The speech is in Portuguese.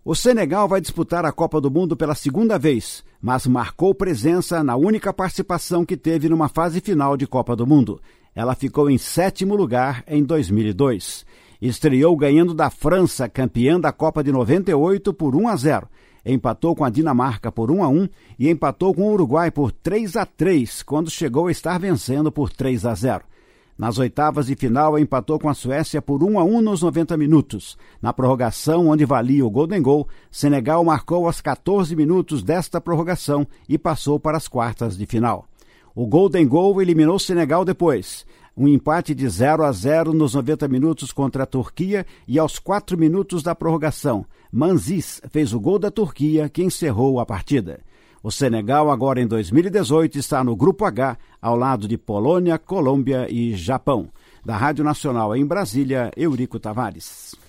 O Senegal vai disputar a Copa do Mundo pela segunda vez, mas marcou presença na única participação que teve numa fase final de Copa do Mundo. Ela ficou em 7º lugar em 2002. Estreou ganhando da França, campeã da Copa de 98, por 1-0. Empatou com a Dinamarca por 1-1 e empatou com o Uruguai por 3-3, quando chegou a estar vencendo por 3-0. Nas oitavas de final, empatou com a Suécia por 1-1 nos 90 minutos. Na prorrogação, onde valia o Golden Goal, Senegal marcou aos 14 minutos desta prorrogação e passou para as quartas de final. O Golden Goal eliminou Senegal depois. Um empate de 0-0 nos 90 minutos contra a Turquia e aos 4 minutos da prorrogação. Manzis fez o gol da Turquia, que encerrou a partida. O Senegal, agora em 2018, está no Grupo H, ao lado de Polônia, Colômbia e Japão. Da Rádio Nacional em Brasília, Eurico Tavares.